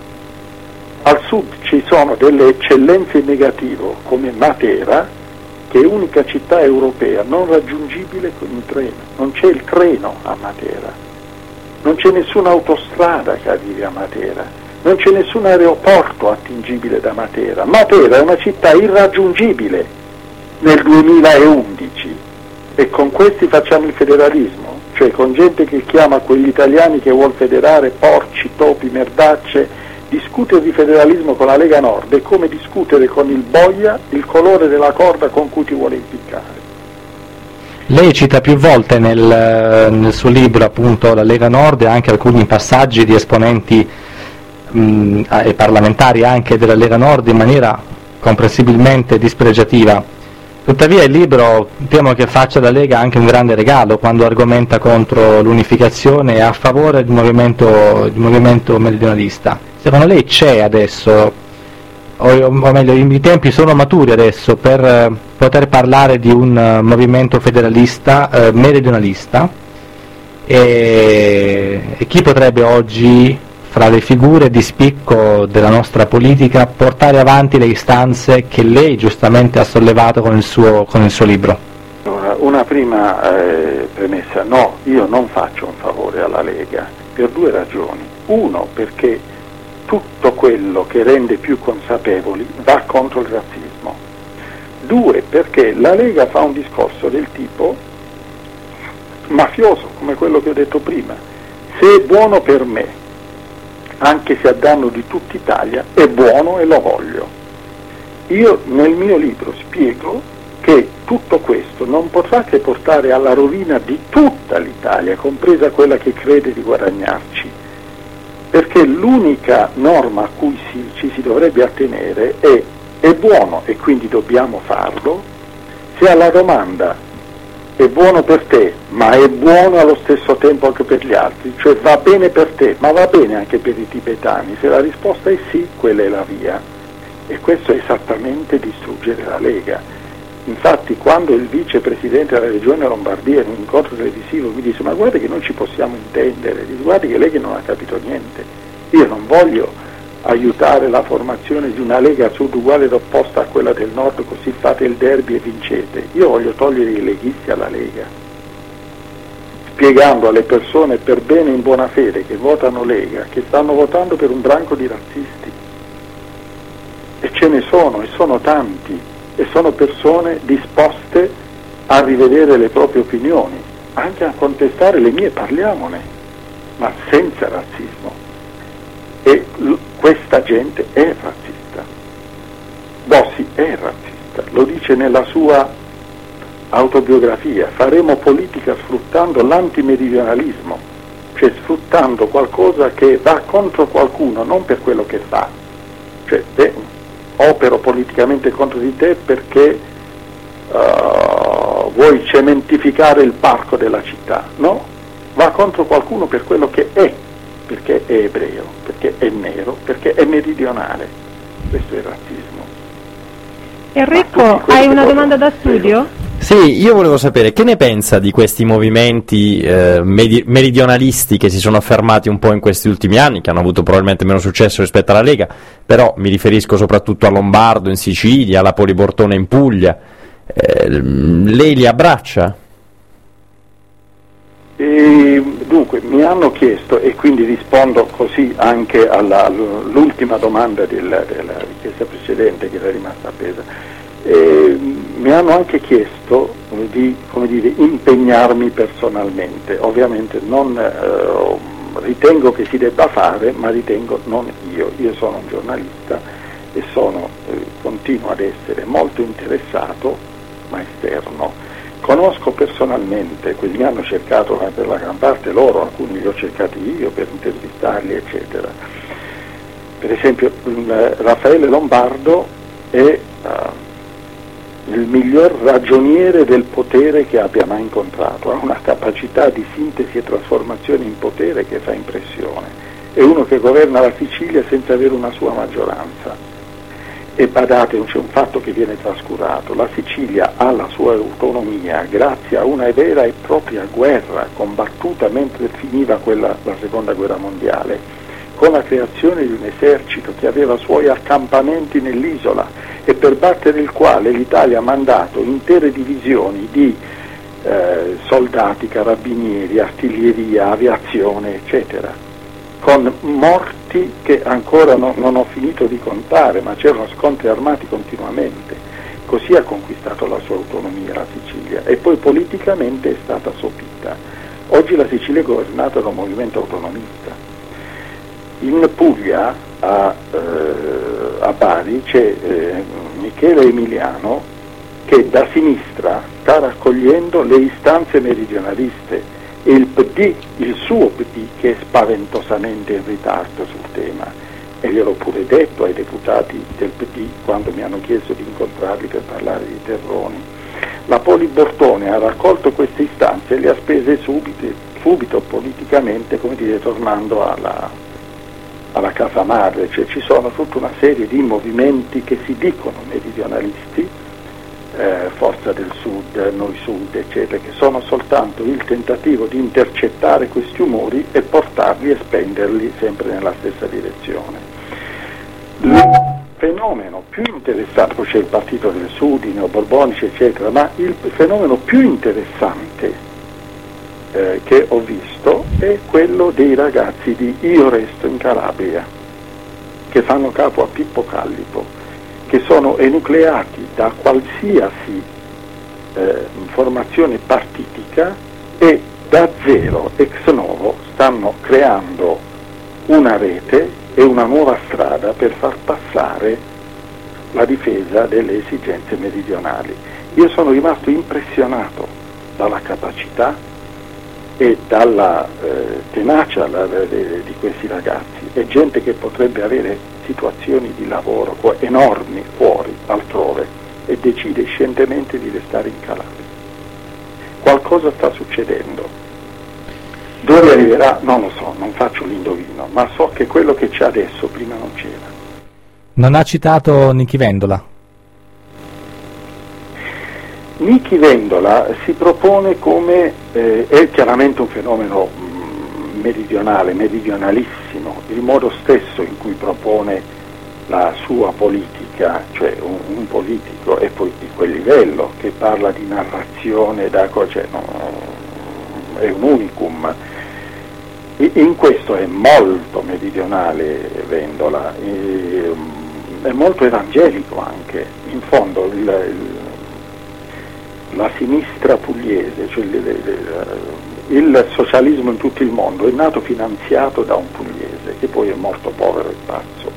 al sud ci sono delle eccellenze in negativo come Matera, che è unica città europea non raggiungibile con il treno. Non c'è il treno a Matera, non c'è nessuna autostrada che arrivi a Matera, non c'è nessun aeroporto attingibile da Matera. Matera è una città irraggiungibile nel duemilaundici e con questi facciamo il federalismo, cioè con gente che chiama quegli italiani che vuol federare porci, topi, merdacce. Discutere di federalismo con la Lega Nord è come discutere con il boia il colore della corda con cui ti vuole impiccare. Lei cita più volte nel, nel suo libro appunto la Lega Nord e anche alcuni passaggi di esponenti mh, e parlamentari anche della Lega Nord in maniera comprensibilmente dispregiativa. Tuttavia il libro temo che faccia alla Lega anche un grande regalo quando argomenta contro l'unificazione e a favore del movimento, del movimento meridionalista. Secondo lei c'è adesso, o, o meglio, i tempi sono maturi adesso per eh, poter parlare di un uh, movimento federalista, eh, meridionalista, e, e chi potrebbe oggi, fra le figure di spicco della nostra politica, portare avanti le istanze che lei giustamente ha sollevato con il suo, con il suo libro? Allora, una prima eh, premessa: no, io non faccio un favore alla Lega per due ragioni. Uno, perché tutto quello che rende più consapevoli va contro il razzismo. Due, perché la Lega fa un discorso del tipo mafioso, come quello che ho detto prima: se è buono per me, anche se a danno di tutta Italia, è buono e lo voglio. Io nel mio libro spiego che tutto questo non potrà che portare alla rovina di tutta l'Italia, compresa quella che crede di guadagnarci, perché l'unica norma a cui si, ci si dovrebbe attenere è: è buono e quindi dobbiamo farlo, se alla domanda è buono per te, ma è buono allo stesso tempo anche per gli altri, cioè va bene per te, ma va bene anche per i tibetani. Se la risposta è sì, quella è la via. E questo è esattamente distruggere la Lega. Infatti, quando il vicepresidente della regione Lombardia in un incontro televisivo mi disse: ma guarda che non ci possiamo intendere, dice, guardi che lei che non ha capito niente, io non voglio aiutare la formazione di una Lega Sud uguale ed opposta a quella del Nord, così fate il derby e vincete. Io voglio togliere i leghisti alla Lega, spiegando alle persone per bene in buona fede che votano Lega che stanno votando per un branco di razzisti, e ce ne sono, e sono tanti, e sono persone disposte a rivedere le proprie opinioni, anche a contestare le mie, parliamone, ma senza razzismo. E l- questa gente è razzista. Bossi è razzista, lo dice nella sua autobiografia: faremo politica sfruttando l'antimeridionalismo, cioè sfruttando qualcosa che va contro qualcuno, non per quello che fa. Cioè, beh, opero politicamente contro di te perché uh, vuoi cementificare il parco della città. No, va contro qualcuno per quello che è, perché è ebreo, perché è nero, perché è meridionale. Questo è il razzismo. Enrico, hai una domanda da studio? Sì, io volevo sapere che ne pensa di questi movimenti eh, medi- meridionalisti che si sono affermati un po' in questi ultimi anni, che hanno avuto probabilmente meno successo rispetto alla Lega, però mi riferisco soprattutto a Lombardo in Sicilia, alla Polibortone in Puglia. Eh, lei li abbraccia? E dunque, mi hanno chiesto, e quindi rispondo così anche alla, all'ultima domanda della, della richiesta precedente che era rimasta appesa, e mi hanno anche chiesto di, come dire, impegnarmi personalmente. Ovviamente non eh, ritengo che si debba fare, ma ritengo non io. Io sono un giornalista e sono, eh, continuo ad essere molto interessato, ma esterno. Conosco personalmente, quelli mi hanno cercato per la gran parte loro, alcuni li ho cercati io per intervistarli, eccetera. Per esempio Raffaele Lombardo è uh, il miglior ragioniere del potere che abbia mai incontrato, ha una capacità di sintesi e trasformazione in potere che fa impressione, è uno che governa la Sicilia senza avere una sua maggioranza. E badate, c'è un fatto che viene trascurato: la Sicilia ha la sua autonomia grazie a una vera e propria guerra combattuta mentre finiva quella, la seconda guerra mondiale, con la creazione di un esercito che aveva suoi accampamenti nell'isola e per battere il quale l'Italia ha mandato intere divisioni di eh, soldati, carabinieri, artiglieria, aviazione, eccetera, con morti che ancora no, non ho finito di contare, ma c'erano scontri armati continuamente. Così ha conquistato la sua autonomia la Sicilia, e poi politicamente è stata sopita. Oggi la Sicilia è governata da un movimento autonomista. In Puglia, a, eh, a Bari, c'è eh, Michele Emiliano che da sinistra sta raccogliendo le istanze meridionaliste, e il P D, il suo P D, che è spaventosamente in ritardo sul tema, e gliel'ho pure detto ai deputati del P D quando mi hanno chiesto di incontrarli per parlare di Terroni. La Poli Bortone ha raccolto queste istanze e le ha spese subito, subito politicamente, come dire, tornando alla, alla casa madre, cioè ci sono tutta una serie di movimenti che si dicono meridionalisti, eh, Forza del Sud, Noi Sud, eccetera, che sono soltanto il tentativo di intercettare questi umori e portarli e spenderli sempre nella stessa direzione. Il fenomeno più interessante, poi c'è il Partito del Sud, i neoborbonici, eccetera, ma il fenomeno più interessante eh, che ho visto è quello dei ragazzi di Io Resto in Calabria, che fanno capo a Pippo Callipo, che sono enucleati da qualsiasi eh, formazione partitica e da zero, ex novo, stanno creando una rete e una nuova strada per far passare la difesa delle esigenze meridionali. Io sono rimasto impressionato dalla capacità e dalla eh, tenacia la, la, di questi ragazzi. È gente che potrebbe avere situazioni di lavoro enormi fuori, altrove, e decide scientemente di restare in Calabria. Qualcosa sta succedendo. Dove arriverà? Non lo so, non faccio l'indovino, ma so che quello che c'è adesso prima non c'era. Non ha citato Nichi Vendola? Nichi Vendola si propone come, eh, è chiaramente un fenomeno mh, meridionale, meridionalissimo, il modo stesso in cui propone la sua politica, cioè un, un politico e poi di quel livello, che parla di narrazione, da, cioè, no, è un unicum. In questo è molto meridionale Vendola, è molto evangelico anche, in fondo il, il, la sinistra pugliese, cioè il, il, il socialismo in tutto il mondo è nato finanziato da un pugliese che poi è morto povero e pazzo.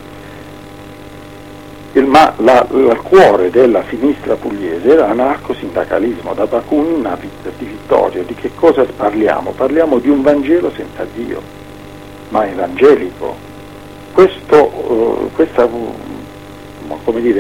Il, ma la, il cuore della sinistra pugliese era l'anarcosindacalismo, da Bakunin a Di Vittorio. Di che cosa parliamo? Parliamo di un Vangelo senza Dio, ma evangelico. Questo, uh, questa, uh, come dire,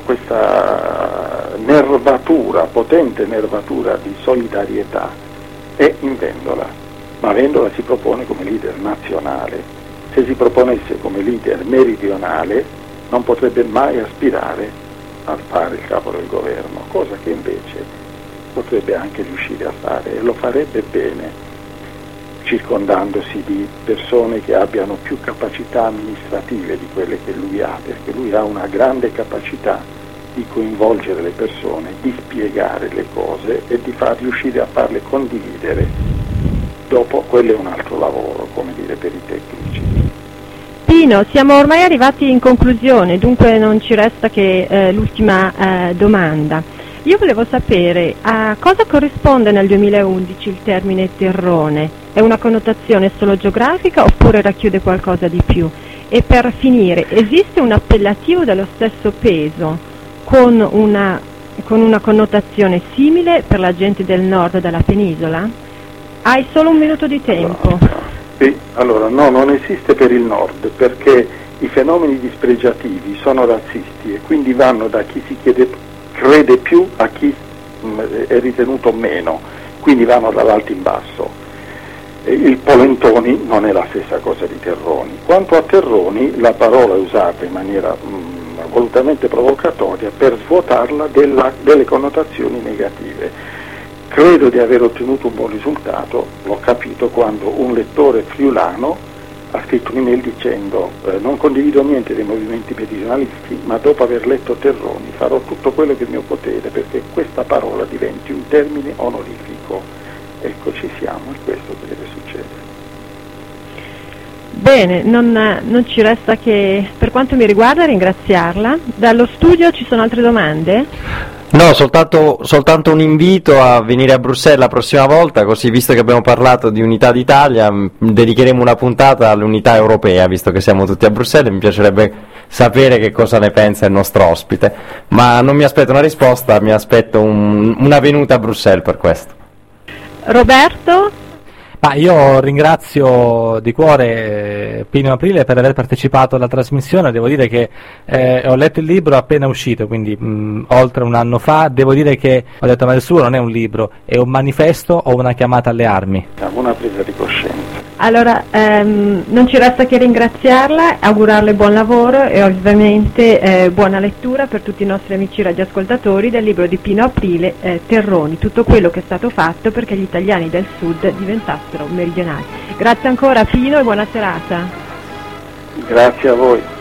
questa nervatura, potente nervatura di solidarietà è in Vendola, ma Vendola si propone come leader nazionale. Se si proponesse come leader meridionale non potrebbe mai aspirare a fare il capo del governo, cosa che invece potrebbe anche riuscire a fare, e lo farebbe bene, circondandosi di persone che abbiano più capacità amministrative di quelle che lui ha, perché lui ha una grande capacità di coinvolgere le persone, di spiegare le cose e di far riuscire a farle condividere. Dopo quello è un altro lavoro, come dire, per i tecnici. Pino, siamo ormai arrivati in conclusione, dunque non ci resta che eh, l'ultima eh, domanda. Io volevo sapere a cosa corrisponde nel duemilaundici il termine terrone? È una connotazione solo geografica oppure racchiude qualcosa di più? E per finire, esiste un appellativo dello stesso peso con una, con una connotazione simile per la gente del nord della penisola? Hai solo un minuto di tempo. Sì, allora no, non esiste per il nord, perché i fenomeni dispregiativi sono razzisti e quindi vanno da chi si chiede, crede più a chi mh, è ritenuto meno, quindi vanno dall'alto in basso. E il polentoni non è la stessa cosa di terroni. Quanto a terroni, la parola è usata in maniera mh, volutamente provocatoria per svuotarla della, delle connotazioni negative. Credo di aver ottenuto un buon risultato, l'ho capito quando un lettore friulano ha scritto un'email dicendo eh, non condivido niente dei movimenti meridionalisti, ma dopo aver letto Terroni farò tutto quello che è mio potere perché questa parola diventi un termine onorifico. Ecco, ci siamo, è questo che deve succedere. Bene, non, non ci resta che, per quanto mi riguarda, ringraziarla. Dallo studio ci sono altre domande? No, soltanto, soltanto un invito a venire a Bruxelles la prossima volta, così visto che abbiamo parlato di unità d'Italia, dedicheremo una puntata all'unità europea, visto che siamo tutti a Bruxelles, mi piacerebbe sapere che cosa ne pensa il nostro ospite, ma non mi aspetto una risposta, mi aspetto un, una venuta a Bruxelles per questo. Roberto? Ma io ringrazio di cuore Pino Aprile per aver partecipato alla trasmissione. Devo dire che eh, ho letto il libro appena uscito, quindi mh, oltre un anno fa. Devo dire che ho detto, ma il suo non è un libro, è un manifesto o una chiamata alle armi. È una presa di coscienza. Allora, ehm, non ci resta che ringraziarla, augurarle buon lavoro e ovviamente eh, buona lettura per tutti i nostri amici radioascoltatori del libro di Pino Aprile, eh, Terroni, tutto quello che è stato fatto perché gli italiani del sud diventassero meridionali. Grazie ancora Pino e buona serata. Grazie a voi.